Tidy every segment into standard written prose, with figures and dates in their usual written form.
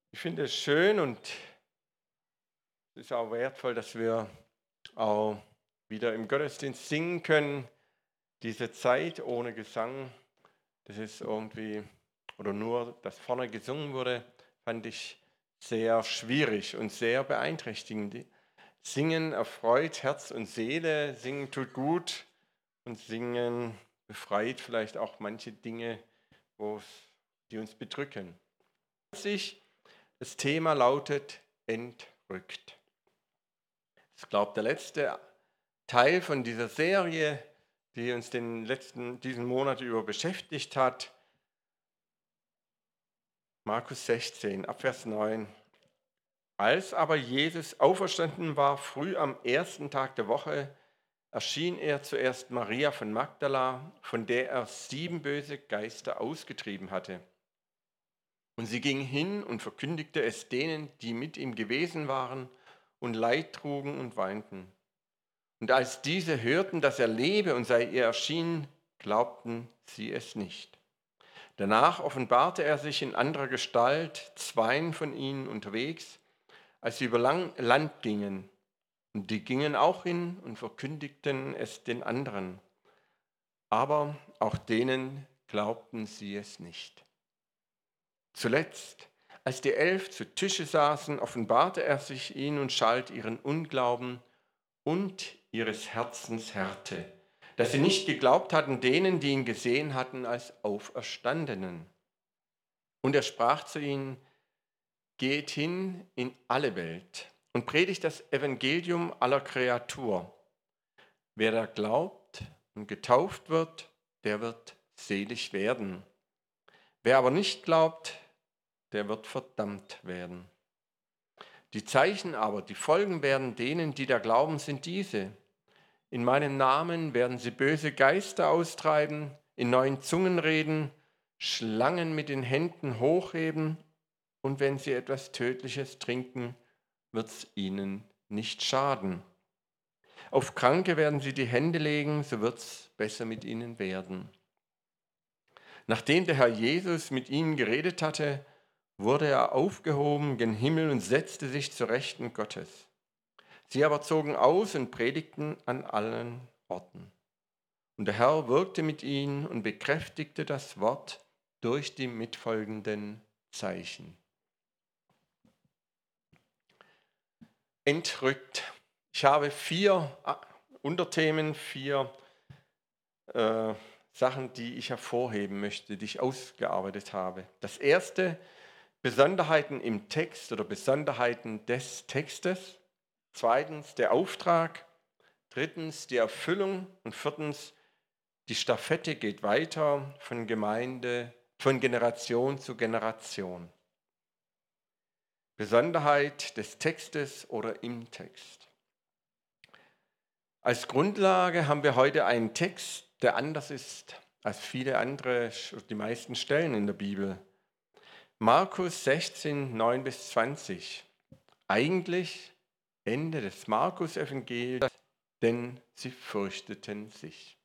Ich finde es schön und es ist auch wertvoll, dass wir auch wieder im Gottesdienst singen können. Diese Zeit ohne Gesang, das ist irgendwie, oder nur, dass vorne gesungen wurde, fand ich sehr schwierig und sehr beeinträchtigend. Singen erfreut Herz und Seele, singen tut gut und singen befreit vielleicht auch manche Dinge, die uns bedrücken. Das Thema lautet entrückt. Ich glaube, der letzte Teil von dieser Serie, die uns diesen Monat über beschäftigt hat, Markus 16, Abvers 9. Als aber Jesus auferstanden war, früh am ersten Tag der Woche, erschien er zuerst Maria von Magdala, von der er 7 böse Geister ausgetrieben hatte. Und sie ging hin und verkündigte es denen, die mit ihm gewesen waren und Leid trugen und weinten. Und als diese hörten, dass er lebe und sei ihr erschienen, glaubten sie es nicht. Danach offenbarte er sich in anderer Gestalt 2 von ihnen unterwegs, als sie über Land gingen. Und die gingen auch hin und verkündigten es den anderen. Aber auch denen glaubten sie es nicht. Zuletzt, als die 11 zu Tische saßen, offenbarte er sich ihnen und schalt ihren Unglauben und ihres Herzens Härte, dass sie nicht geglaubt hatten denen, die ihn gesehen hatten, als Auferstandenen. Und er sprach zu ihnen: Geht hin in alle Welt und predigt das Evangelium aller Kreatur. Wer da glaubt und getauft wird, der wird selig werden. Wer aber nicht glaubt, der wird verdammt werden. Die Zeichen aber, die folgen werden denen, die da glauben, sind diese: In meinem Namen werden sie böse Geister austreiben, in neuen Zungen reden, Schlangen mit den Händen hochheben, und wenn sie etwas Tödliches trinken, wird es ihnen nicht schaden. Auf Kranke werden sie die Hände legen, so wird es besser mit ihnen werden. Nachdem der Herr Jesus mit ihnen geredet hatte, wurde er aufgehoben gen Himmel und setzte sich zur Rechten Gottes. Sie aber zogen aus und predigten an allen Orten. Und der Herr wirkte mit ihnen und bekräftigte das Wort durch die mitfolgenden Zeichen. Entrückt. Ich habe 4 Unterthemen, 4 Sachen, die ich hervorheben möchte, die ich ausgearbeitet habe. Das erste: Besonderheiten im Text oder Besonderheiten des Textes. Zweitens der Auftrag. Drittens die Erfüllung. Und viertens, die Stafette geht weiter von Generation zu Generation. Besonderheit des Textes oder im Text. Als Grundlage haben wir heute einen Text, der anders ist als viele andere, die meisten Stellen in der Bibel. Markus 16, 9-20. Eigentlich Ende des Markus-Evangeliums, denn sie fürchteten sich.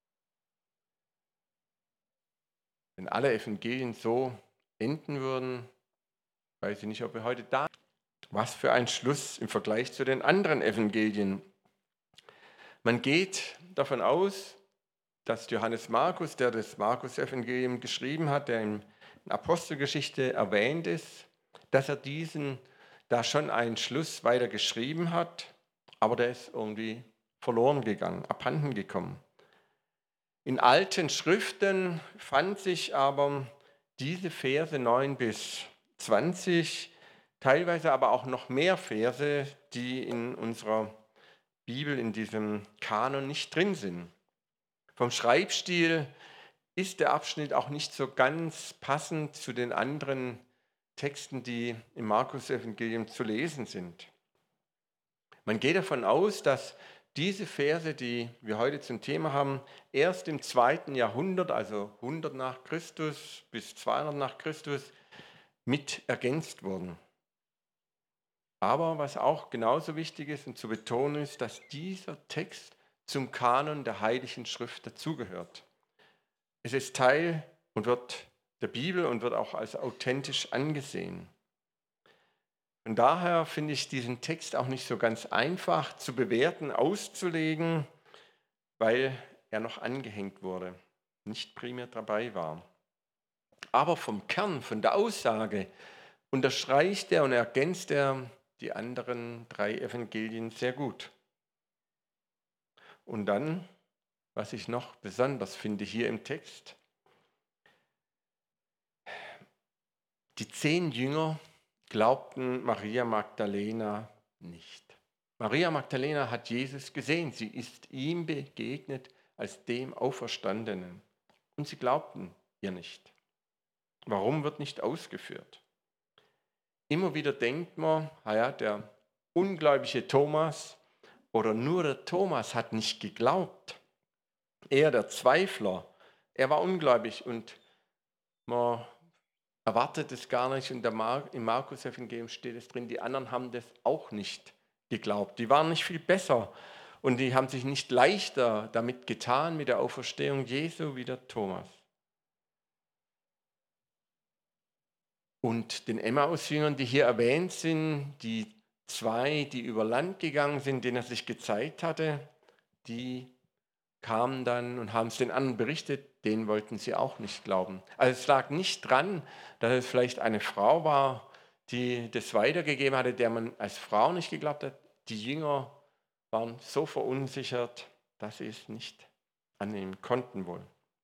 Wenn alle Evangelien so enden würden, weiß ich nicht, ob wir heute da sind. Was für ein Schluss im Vergleich zu den anderen Evangelien. Man geht davon aus, dass Johannes Markus, der das Markus-Evangelium geschrieben hat, der in Apostelgeschichte erwähnt ist, dass er diesen da schon einen Schluss weiter geschrieben hat, aber der ist irgendwie verloren gegangen, abhanden gekommen. In alten Schriften fand sich aber diese Verse 9-20, teilweise aber auch noch mehr Verse, die in unserer Bibel, in diesem Kanon nicht drin sind. Vom Schreibstil ist der Abschnitt auch nicht so ganz passend zu den anderen Texten, die im Markus-Evangelium zu lesen sind. Man geht davon aus, dass diese Verse, die wir heute zum Thema haben, erst im 2. Jahrhundert, also 100 nach Christus bis 200 nach Christus, mit ergänzt wurden. Aber was auch genauso wichtig ist und zu betonen ist, dass dieser Text zum Kanon der Heiligen Schrift dazugehört. Es ist Teil und wird der Bibel und wird auch als authentisch angesehen. Von daher finde ich diesen Text auch nicht so ganz einfach zu bewerten, auszulegen, weil er noch angehängt wurde, nicht primär dabei war. Aber vom Kern, von der Aussage, unterstreicht er und ergänzt er die anderen 3 Evangelien sehr gut. Und dann, was ich noch besonders finde hier im Text, die 10 Jünger glaubten Maria Magdalena nicht. Maria Magdalena hat Jesus gesehen, sie ist ihm begegnet als dem Auferstandenen. Und sie glaubten ihr nicht. Warum wird nicht ausgeführt? Immer wieder denkt man, ja, der ungläubige Thomas oder nur der Thomas hat nicht geglaubt. Er, der Zweifler, er war ungläubig und man erwartet es gar nicht. Und im Markus-Evangelium steht es drin, die anderen haben das auch nicht geglaubt. Die waren nicht viel besser und die haben sich nicht leichter damit getan mit der Auferstehung Jesu wie der Thomas. Und den Emmaus-Jüngern, die hier erwähnt sind, die 2, die über Land gegangen sind, denen er sich gezeigt hatte, die kamen dann und haben es den anderen berichtet, denen wollten sie auch nicht glauben. Also es lag nicht dran, dass es vielleicht eine Frau war, die das weitergegeben hatte, der man als Frau nicht geglaubt hat. Die Jünger waren so verunsichert, dass sie es nicht annehmen konnten wohl.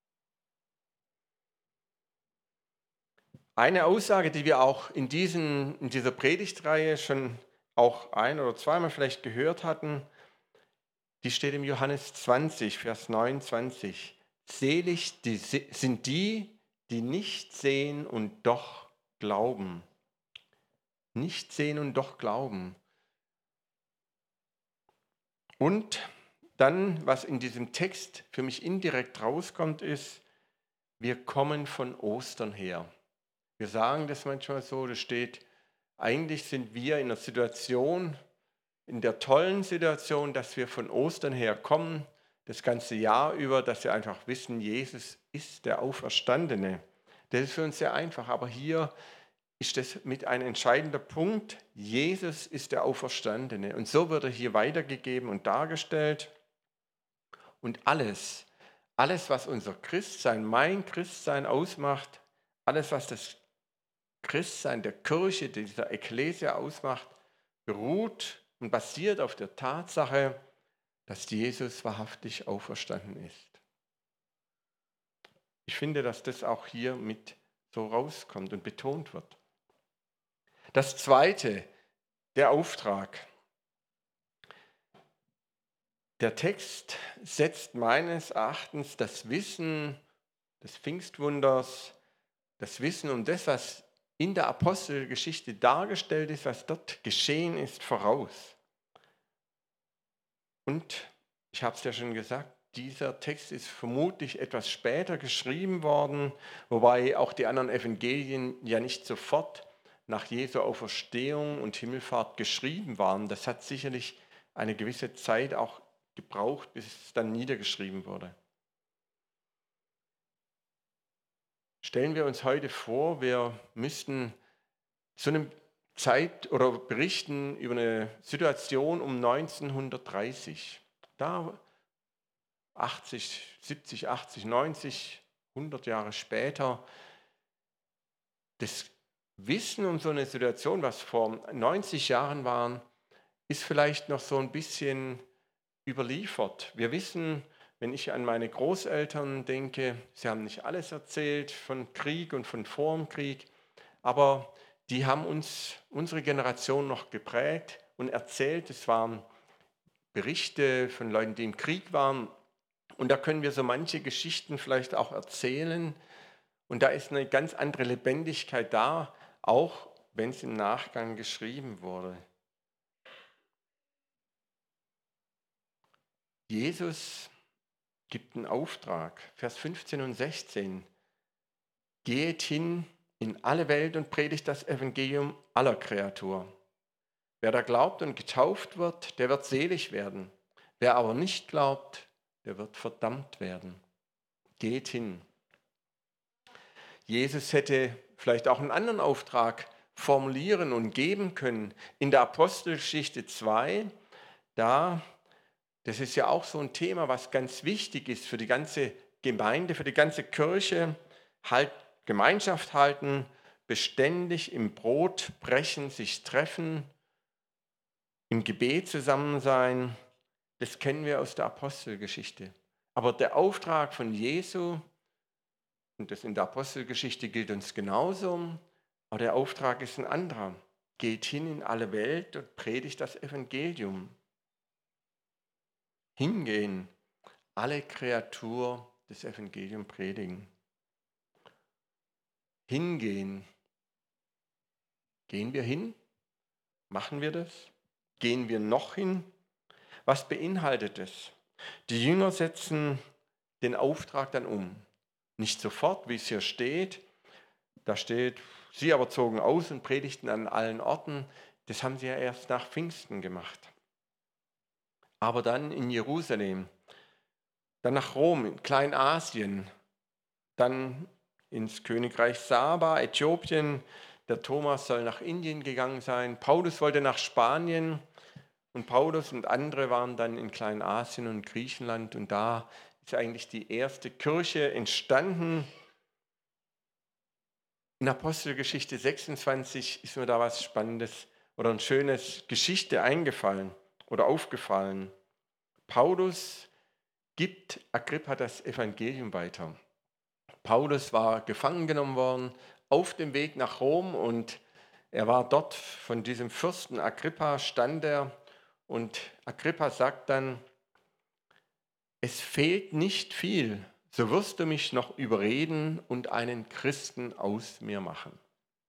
Eine Aussage, die wir auch in dieser Predigtreihe schon auch 1- oder zweimal vielleicht gehört hatten, die steht im Johannes 20, Vers 29. Selig sind die, die nicht sehen und doch glauben. Nicht sehen und doch glauben. Und dann, was in diesem Text für mich indirekt rauskommt, ist, wir kommen von Ostern her. Wir sagen das manchmal so, das steht, eigentlich sind wir in einer Situation, in der tollen Situation, dass wir von Ostern her kommen, das ganze Jahr über, dass wir einfach wissen, Jesus ist der Auferstandene. Das ist für uns sehr einfach, aber hier ist das mit ein entscheidender Punkt. Jesus ist der Auferstandene. Und so wird er hier weitergegeben und dargestellt. Und alles, was unser Christsein, mein Christsein ausmacht, alles, was das Christsein der Kirche, dieser Ekklesia ausmacht, beruht und basiert auf der Tatsache, dass Jesus wahrhaftig auferstanden ist. Ich finde, dass das auch hier mit so rauskommt und betont wird. Das Zweite, der Auftrag. Der Text setzt meines Erachtens das Wissen des Pfingstwunders, das Wissen um das, was in der Apostelgeschichte dargestellt ist, was dort geschehen ist, voraus. Und ich habe es ja schon gesagt, dieser Text ist vermutlich etwas später geschrieben worden, wobei auch die anderen Evangelien ja nicht sofort nach Jesu Auferstehung und Himmelfahrt geschrieben waren. Das hat sicherlich eine gewisse Zeit auch gebraucht, bis es dann niedergeschrieben wurde. Stellen wir uns heute vor, wir müssten so eine Zeit oder berichten über eine Situation um 1930. Da 70, 80, 90, 100 Jahre später, das Wissen um so eine Situation, was vor 90 Jahren war, ist vielleicht noch so ein bisschen überliefert. Wir wissen, wenn ich an meine Großeltern denke, sie haben nicht alles erzählt von Krieg und von vor dem Krieg, aber die haben unsere Generation noch geprägt und erzählt. Es waren Berichte von Leuten, die im Krieg waren. Und da können wir so manche Geschichten vielleicht auch erzählen. Und da ist eine ganz andere Lebendigkeit da, auch wenn es im Nachgang geschrieben wurde. Jesus gibt einen Auftrag, Vers 15 und 16. Geht hin in alle Welt und predigt das Evangelium aller Kreatur. Wer da glaubt und getauft wird, der wird selig werden. Wer aber nicht glaubt, der wird verdammt werden. Geht hin. Jesus hätte vielleicht auch einen anderen Auftrag formulieren und geben können. In der Apostelgeschichte 2, das ist ja auch so ein Thema, was ganz wichtig ist für die ganze Gemeinde, für die ganze Kirche, halt Gemeinschaft halten, beständig im Brot brechen, sich treffen, im Gebet zusammen sein. Das kennen wir aus der Apostelgeschichte. Aber der Auftrag von Jesu, und das in der Apostelgeschichte gilt uns genauso, aber der Auftrag ist ein anderer. Geht hin in alle Welt und predigt das Evangelium. Hingehen, alle Kreatur das Evangelium predigen. Hingehen. Gehen wir hin? Machen wir das? Gehen wir noch hin? Was beinhaltet es? Die Jünger setzen den Auftrag dann um. Nicht sofort, wie es hier steht. Da steht, sie aber zogen aus und predigten an allen Orten. Das haben sie ja erst nach Pfingsten gemacht. Aber dann in Jerusalem, dann nach Rom, in Kleinasien, dann ins Königreich Saba, Äthiopien. Der Thomas soll nach Indien gegangen sein. Paulus wollte nach Spanien. Und Paulus und andere waren dann in Kleinasien und Griechenland. Und da ist eigentlich die erste Kirche entstanden. In Apostelgeschichte 26 ist mir da was Spannendes oder ein schönes Geschichte eingefallen oder aufgefallen. Paulus gibt Agrippa das Evangelium weiter. Paulus war gefangen genommen worden auf dem Weg nach Rom und er war dort von diesem Fürsten Agrippa, stand er und Agrippa sagt dann, es fehlt nicht viel, so wirst du mich noch überreden und einen Christen aus mir machen.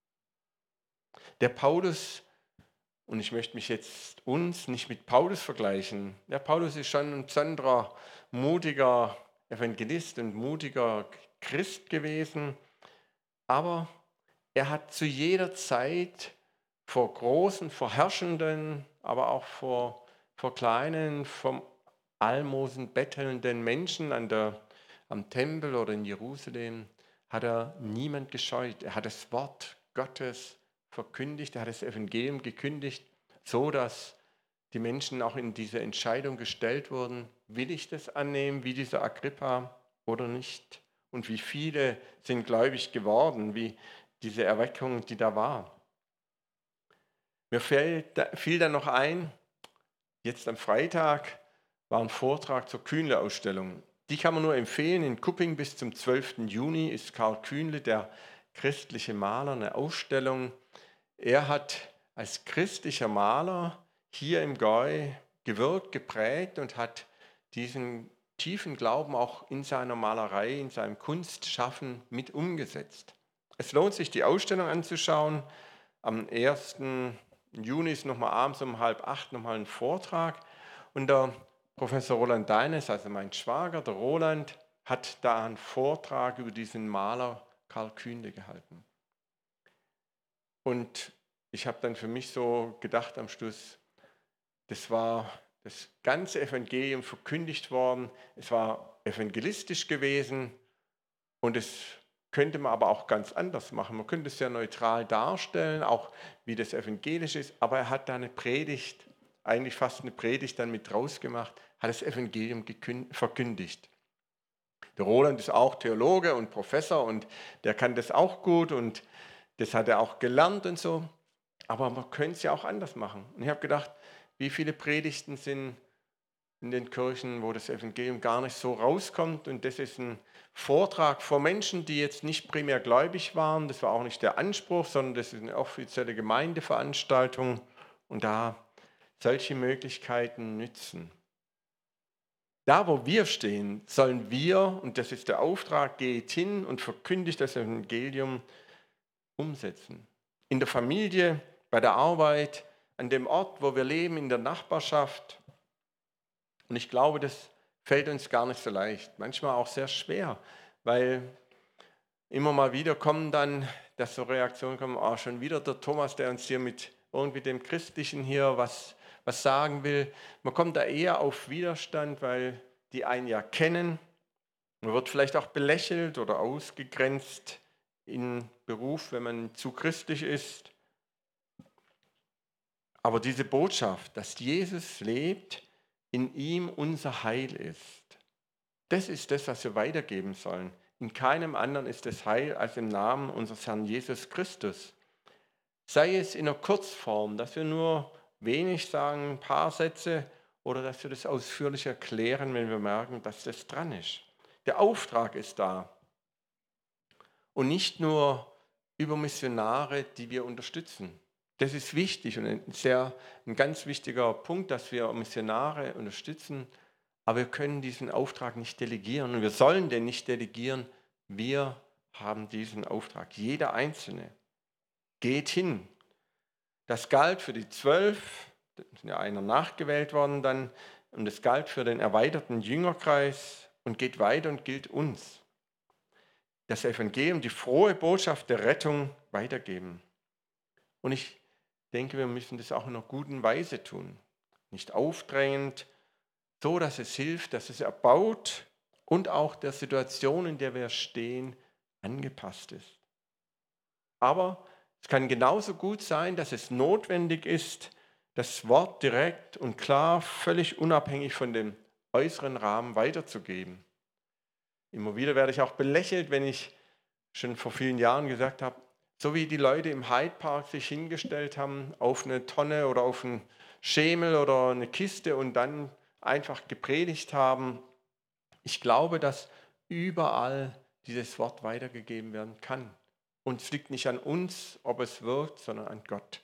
Der Paulus, und ich möchte mich jetzt uns nicht mit Paulus vergleichen, der Paulus ist schon ein besonderer, mutiger Evangelist und mutiger Christ gewesen, aber er hat zu jeder Zeit vor großen, vor Herrschenden, aber auch vor kleinen, vom Almosen bettelnden Menschen am Tempel oder in Jerusalem, hat er niemand gescheut. Er hat das Wort Gottes verkündigt, er hat das Evangelium gekündigt, so dass die Menschen auch in diese Entscheidung gestellt wurden, will ich das annehmen, wie dieser Agrippa oder nicht? Und wie viele sind gläubig geworden, wie diese Erweckung, die da war. Mir fiel dann noch ein, jetzt am Freitag war ein Vortrag zur Kühnle-Ausstellung. Die kann man nur empfehlen. In Kupping bis zum 12. Juni ist Karl Kühnle, der christliche Maler, eine Ausstellung. Er hat als christlicher Maler hier im Gäu gewirkt, geprägt und hat diesen tiefen Glauben auch in seiner Malerei, in seinem Kunstschaffen mit umgesetzt. Es lohnt sich, die Ausstellung anzuschauen. Am 1. Juni ist nochmal abends um 7:30 nochmal ein Vortrag. Und der Professor Roland Deines, also mein Schwager, der Roland, hat da einen Vortrag über diesen Maler Karl Kühnle gehalten. Und ich habe dann für mich so gedacht am Schluss, das war das ganze Evangelium verkündigt worden. Es war evangelistisch gewesen und es könnte man aber auch ganz anders machen. Man könnte es sehr neutral darstellen, auch wie das evangelisch ist, aber er hat da eine Predigt, eigentlich fast eine Predigt dann mit rausgemacht, hat das Evangelium verkündigt. Der Roland ist auch Theologe und Professor und der kann das auch gut und das hat er auch gelernt und so, aber man könnte es ja auch anders machen. Und ich habe gedacht, wie viele Predigten sind in den Kirchen, wo das Evangelium gar nicht so rauskommt. Und das ist ein Vortrag vor Menschen, die jetzt nicht primär gläubig waren. Das war auch nicht der Anspruch, sondern das ist eine offizielle Gemeindeveranstaltung. Und da solche Möglichkeiten nützen. Da, wo wir stehen, sollen wir, und das ist der Auftrag, geht hin und verkündigt das Evangelium, umsetzen. In der Familie, bei der Arbeit, an dem Ort, wo wir leben, in der Nachbarschaft. Und ich glaube, das fällt uns gar nicht so leicht, manchmal auch sehr schwer, weil immer mal wieder kommen dann, dass so Reaktionen kommen, schon wieder der Thomas, der uns hier mit irgendwie dem Christlichen hier was sagen will. Man kommt da eher auf Widerstand, weil die einen ja kennen. Man wird vielleicht auch belächelt oder ausgegrenzt im Beruf, wenn man zu christlich ist. Aber diese Botschaft, dass Jesus lebt, in ihm unser Heil ist, das ist das, was wir weitergeben sollen. In keinem anderen ist das Heil als im Namen unseres Herrn Jesus Christus. Sei es in einer Kurzform, dass wir nur wenig sagen, ein paar Sätze, oder dass wir das ausführlich erklären, wenn wir merken, dass das dran ist. Der Auftrag ist da. Und nicht nur über Missionare, die wir unterstützen. Das ist wichtig und ein ganz wichtiger Punkt, dass wir Missionare unterstützen. Aber wir können diesen Auftrag nicht delegieren und wir sollen den nicht delegieren. Wir haben diesen Auftrag, jeder Einzelne. Geht hin. Das galt für die 12, da ist ja einer nachgewählt worden dann, und das galt für den erweiterten Jüngerkreis und geht weiter und gilt uns. Das Evangelium, die frohe Botschaft der Rettung weitergeben. Und ich denke, wir müssen das auch in einer guten Weise tun. Nicht aufdrängend, so dass es hilft, dass es erbaut und auch der Situation, in der wir stehen, angepasst ist. Aber es kann genauso gut sein, dass es notwendig ist, das Wort direkt und klar, völlig unabhängig von dem äußeren Rahmen weiterzugeben. Immer wieder werde ich auch belächelt, wenn ich schon vor vielen Jahren gesagt habe, so wie die Leute im Hyde Park sich hingestellt haben auf eine Tonne oder auf einen Schemel oder eine Kiste und dann einfach gepredigt haben. Ich glaube, dass überall dieses Wort weitergegeben werden kann. Und es liegt nicht an uns, ob es wirkt, sondern an Gott.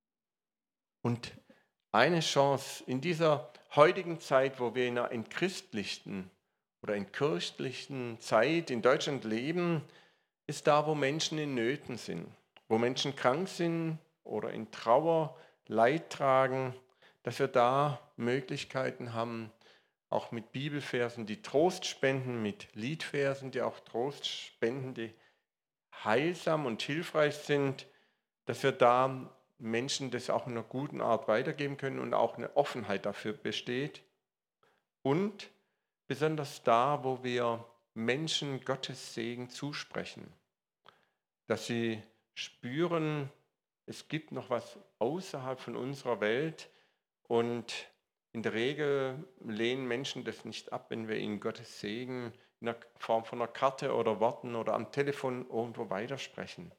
Und eine Chance in dieser heutigen Zeit, wo wir in einer entchristlichten oder entkirchlichten Zeit in Deutschland leben, ist da, wo Menschen in Nöten sind, wo Menschen krank sind oder in Trauer, Leid tragen, dass wir da Möglichkeiten haben, auch mit Bibelversen, die Trost spenden, mit Liedversen, die auch Trost spenden, die heilsam und hilfreich sind, dass wir da Menschen das auch in einer guten Art weitergeben können und auch eine Offenheit dafür besteht. Und besonders da, wo wir Menschen Gottes Segen zusprechen, dass sie spüren, es gibt noch was außerhalb von unserer Welt und in der Regel lehnen Menschen das nicht ab, wenn wir ihnen Gottes Segen in der Form von einer Karte oder Worten oder am Telefon irgendwo weitersprechen.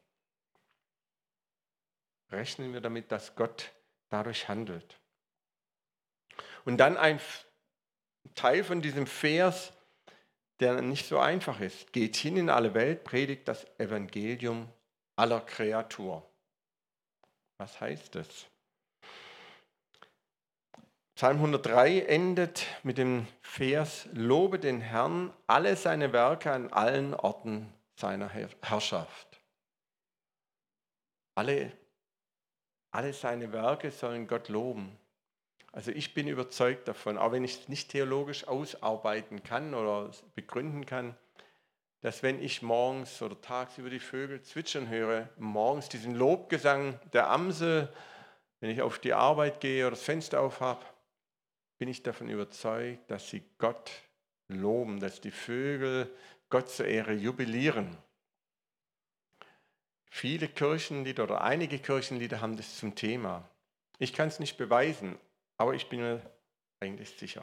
Rechnen wir damit, dass Gott dadurch handelt. Und dann ein Teil von diesem Vers, der nicht so einfach ist. Geht hin in alle Welt, predigt das Evangelium aller Kreatur. Was heißt das? Psalm 103 endet mit dem Vers, lobe den Herrn, alle seine Werke an allen Orten seiner Herrschaft. Alle seine Werke sollen Gott loben. Also ich bin überzeugt davon, auch wenn ich es nicht theologisch ausarbeiten kann oder begründen kann, dass wenn ich morgens oder tagsüber die Vögel zwitschern höre, morgens diesen Lobgesang der Amsel, wenn ich auf die Arbeit gehe oder das Fenster auf habe, bin ich davon überzeugt, dass sie Gott loben, dass die Vögel Gott zur Ehre jubilieren. Viele Kirchenlieder oder einige Kirchenlieder haben das zum Thema. Ich kann es nicht beweisen, aber ich bin mir eigentlich sicher.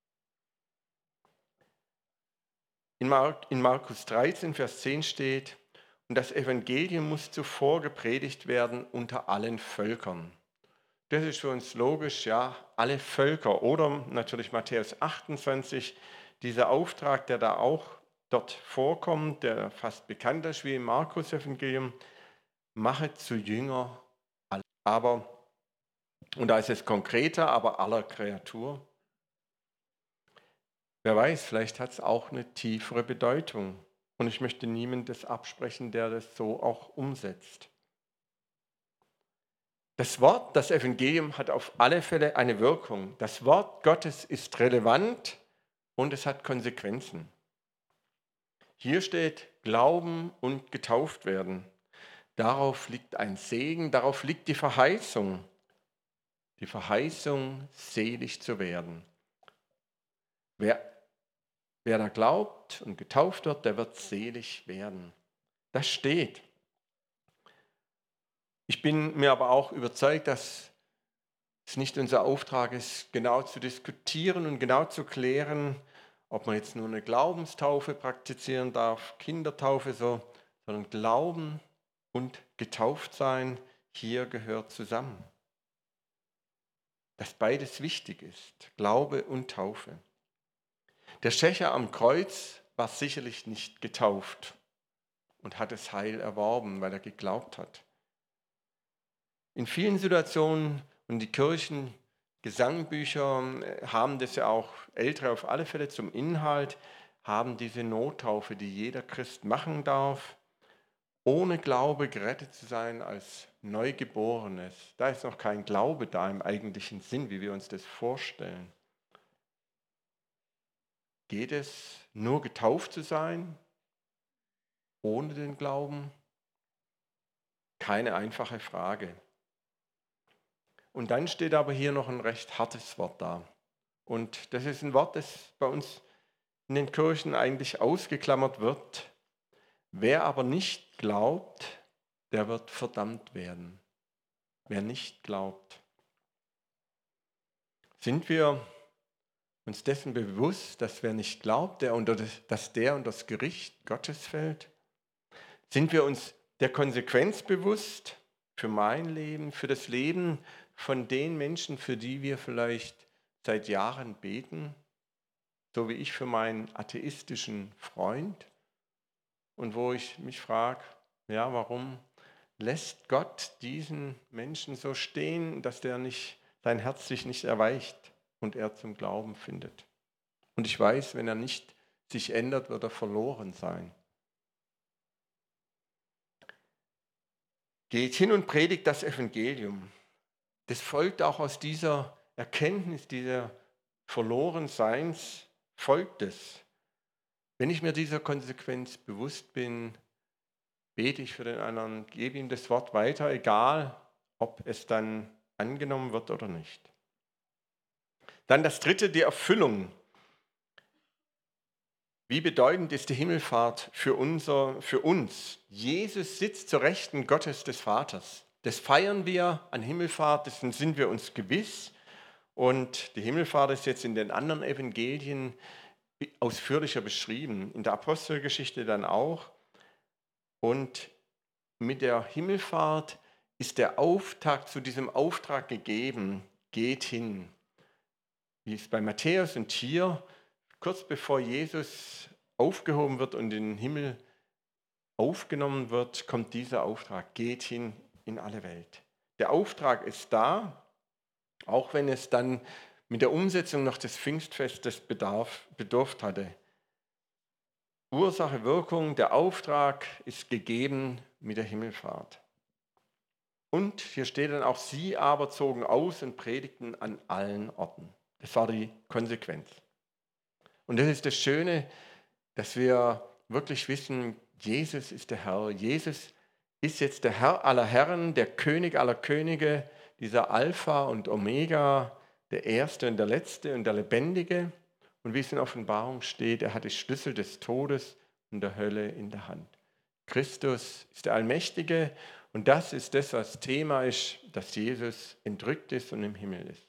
In Markus 13, Vers 10 steht, und das Evangelium muss zuvor gepredigt werden unter allen Völkern. Das ist für uns logisch, ja, alle Völker. Oder natürlich Matthäus 28, dieser Auftrag, der da auch dort vorkommt, der fast bekannt ist wie im Markus-Evangelium, mache zu Jünger alle. Und da ist es konkreter, aber aller Kreatur. Wer weiß, vielleicht hat es auch eine tiefere Bedeutung. Und ich möchte niemandem das absprechen, der das so auch umsetzt. Das Wort, das Evangelium hat auf alle Fälle eine Wirkung. Das Wort Gottes ist relevant und es hat Konsequenzen. Hier steht Glauben und getauft werden. Darauf liegt ein Segen, darauf liegt die Verheißung. Die Verheißung, selig zu werden. Wer da glaubt und getauft wird, der wird selig werden. Das steht. Ich bin mir aber auch überzeugt, dass Es ist nicht unser Auftrag, es genau zu diskutieren und genau zu klären, ob man jetzt nur eine Glaubenstaufe praktizieren darf, Kindertaufe so, sondern Glauben und getauft sein, hier gehört zusammen. Dass beides wichtig ist, Glaube und Taufe. Der Schächer am Kreuz war sicherlich nicht getauft und hat das Heil erworben, weil er geglaubt hat. In vielen Situationen, und die Kirchen, Gesangbücher haben das ja auch, Ältere auf alle Fälle zum Inhalt, haben diese Nottaufe, die jeder Christ machen darf, ohne Glaube gerettet zu sein als Neugeborenes. Da ist noch kein Glaube da im eigentlichen Sinn, wie wir uns das vorstellen. Geht es nur getauft zu sein, ohne den Glauben? Keine einfache Frage. Und dann steht aber hier noch ein recht hartes Wort da. Und das ist ein Wort, das bei uns in den Kirchen eigentlich ausgeklammert wird. Wer aber nicht glaubt, der wird verdammt werden. Wer nicht glaubt. Sind wir uns dessen bewusst, dass wer nicht glaubt, dass der unter das Gericht Gottes fällt? Sind wir uns der Konsequenz bewusst für mein Leben, für das Leben von den Menschen, für die wir vielleicht seit Jahren beten, so wie ich für meinen atheistischen Freund? Und wo ich mich frage, ja, warum lässt Gott diesen Menschen so stehen, dass sein Herz sich nicht erweicht und er zum Glauben findet? Und ich weiß, wenn er nicht sich ändert, wird er verloren sein. Geht hin und predigt das Evangelium. Das folgt auch aus dieser Erkenntnis, dieser Verlorenseins, folgt es. Wenn ich mir dieser Konsequenz bewusst bin, bete ich für den anderen, gebe ihm das Wort weiter, egal ob es dann angenommen wird oder nicht. Dann das dritte, die Erfüllung. Wie bedeutend ist die Himmelfahrt für uns? Jesus sitzt zur Rechten Gottes des Vaters. Das feiern wir an Himmelfahrt, dessen sind wir uns gewiss. Und die Himmelfahrt ist jetzt in den anderen Evangelien ausführlicher beschrieben, in der Apostelgeschichte dann auch. Und mit der Himmelfahrt ist der Auftakt zu diesem Auftrag gegeben, geht hin. Wie es bei Matthäus und hier, kurz bevor Jesus aufgehoben wird und in den Himmel aufgenommen wird, kommt dieser Auftrag, geht hin in alle Welt. Der Auftrag ist da, auch wenn es dann mit der Umsetzung noch des Pfingstfestes bedurft hatte. Ursache, Wirkung, der Auftrag ist gegeben mit der Himmelfahrt. Und hier steht dann auch, sie aber zogen aus und predigten an allen Orten. Das war die Konsequenz. Und das ist das Schöne, dass wir wirklich wissen, Jesus ist der Herr. Jesus ist jetzt der Herr aller Herren, der König aller Könige, dieser Alpha und Omega, der Erste und der Letzte und der Lebendige. Und wie es in Offenbarung steht, er hat die Schlüssel des Todes und der Hölle in der Hand. Christus ist der Allmächtige und das ist das, was Thema ist, dass Jesus entrückt ist und im Himmel ist.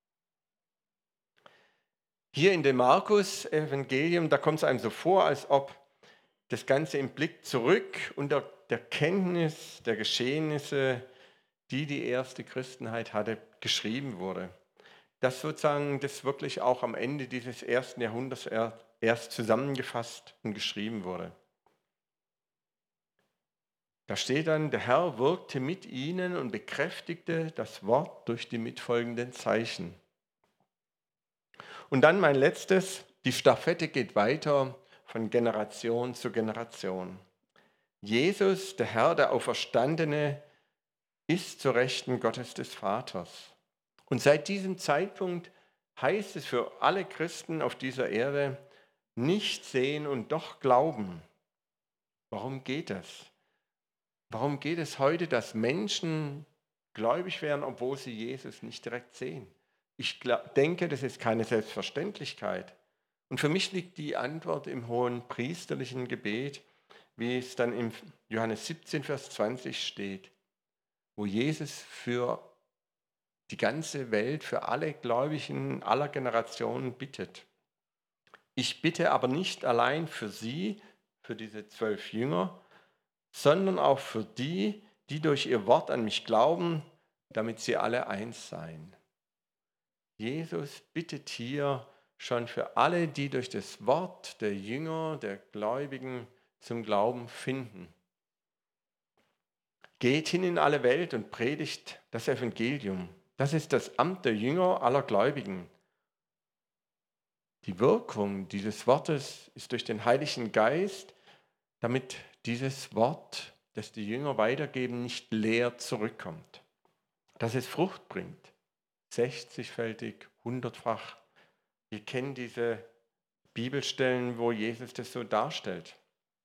Hier in dem Markus-Evangelium, da kommt es einem so vor, als ob das Ganze im Blick zurück unter der Kenntnis der Geschehnisse, die die erste Christenheit hatte, geschrieben wurde. Dass sozusagen das wirklich auch am Ende dieses ersten Jahrhunderts erst zusammengefasst und geschrieben wurde. Da steht dann, der Herr wirkte mit ihnen und bekräftigte das Wort durch die mitfolgenden Zeichen. Und dann mein letztes, die Stafette geht weiter von Generation zu Generation. Jesus, der Herr, der Auferstandene, ist zur Rechten Gottes des Vaters. Und seit diesem Zeitpunkt heißt es für alle Christen auf dieser Erde, nicht sehen und doch glauben. Warum geht das? Warum geht es heute, dass Menschen gläubig werden, obwohl sie Jesus nicht direkt sehen? Ich denke, das ist keine Selbstverständlichkeit. Und für mich liegt die Antwort im hohen priesterlichen Gebet, wie es dann im Johannes 17, Vers 20 steht, wo Jesus für die ganze Welt für alle Gläubigen aller Generationen bittet. Ich bitte aber nicht allein für sie, für diese 12 Jünger, sondern auch für die, die durch ihr Wort an mich glauben, damit sie alle eins seien. Jesus bittet hier schon für alle, die durch das Wort der Jünger, der Gläubigen zum Glauben finden. Geht hin in alle Welt und predigt das Evangelium. Das ist das Amt der Jünger aller Gläubigen. Die Wirkung dieses Wortes ist durch den Heiligen Geist, damit dieses Wort, das die Jünger weitergeben, nicht leer zurückkommt. Dass es Frucht bringt, 60-fältig, 100-fach. Wir kennen diese Bibelstellen, wo Jesus das so darstellt.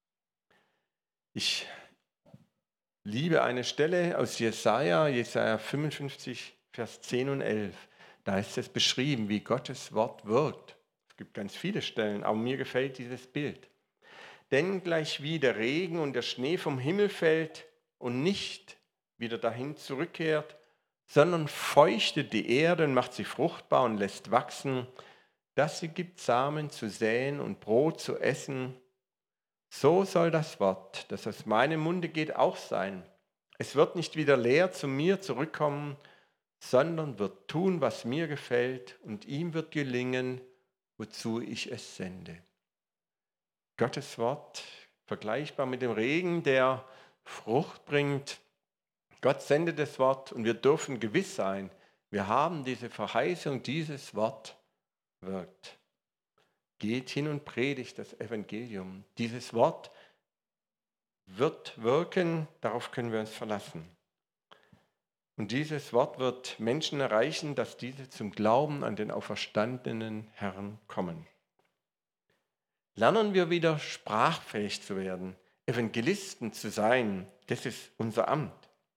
Ich liebe eine Stelle aus Jesaja 55, Vers 10 und 11. Da ist es beschrieben, wie Gottes Wort wirkt. Es gibt ganz viele Stellen, aber mir gefällt dieses Bild. Denn gleich wie der Regen und der Schnee vom Himmel fällt und nicht wieder dahin zurückkehrt, sondern feuchtet die Erde und macht sie fruchtbar und lässt wachsen, dass sie gibt Samen zu säen und Brot zu essen, so soll das Wort, das aus meinem Munde geht, auch sein. Es wird nicht wieder leer zu mir zurückkommen, sondern wird tun, was mir gefällt, und ihm wird gelingen, wozu ich es sende. Gottes Wort, vergleichbar mit dem Regen, der Frucht bringt. Gott sendet das Wort und wir dürfen gewiss sein, wir haben diese Verheißung, dieses Wort wirkt. Geht hin und predigt das Evangelium. Dieses Wort wird wirken, darauf können wir uns verlassen. Und dieses Wort wird Menschen erreichen, dass diese zum Glauben an den auferstandenen Herrn kommen. Lernen wir wieder sprachfähig zu werden, Evangelisten zu sein, das ist unser Amt.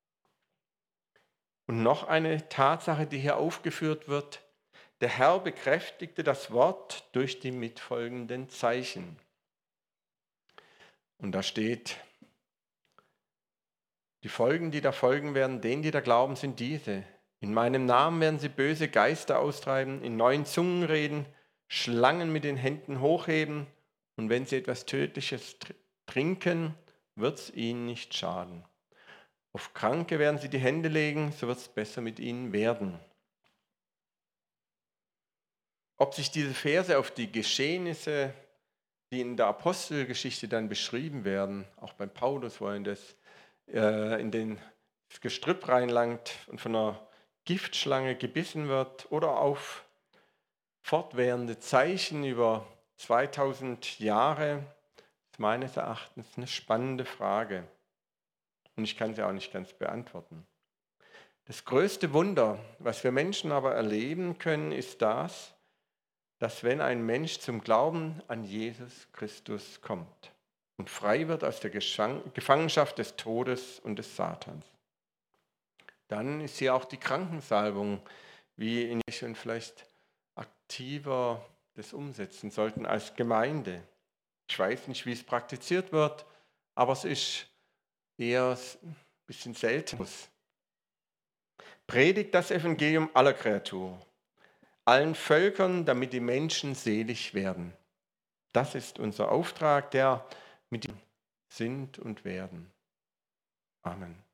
Und noch eine Tatsache, die hier aufgeführt wird: Der Herr bekräftigte das Wort durch die mitfolgenden Zeichen. Und da steht, die Folgen, die da folgen werden, denen, die da glauben, sind diese. In meinem Namen werden sie böse Geister austreiben, in neuen Zungen reden, Schlangen mit den Händen hochheben, und wenn sie etwas Tödliches trinken, wird es ihnen nicht schaden. Auf Kranke werden sie die Hände legen, so wird es besser mit ihnen werden. Ob sich diese Verse auf die Geschehnisse, die in der Apostelgeschichte dann beschrieben werden, auch beim Paulus, wo er in den Gestrüpp reinlangt und von einer Giftschlange gebissen wird, oder auf fortwährende Zeichen über 2000 Jahre, ist meines Erachtens eine spannende Frage. Und ich kann sie auch nicht ganz beantworten. Das größte Wunder, was wir Menschen aber erleben können, ist das, dass wenn ein Mensch zum Glauben an Jesus Christus kommt und frei wird aus der Gefangenschaft des Todes und des Satans, dann ist hier auch die Krankensalbung, wie in und vielleicht aktiver das umsetzen sollten als Gemeinde. Ich weiß nicht, wie es praktiziert wird, aber es ist eher ein bisschen selten. Predigt das Evangelium aller Kreatur, allen Völkern, damit die Menschen selig werden. Das ist unser Auftrag, der mit ihm sind und werden. Amen.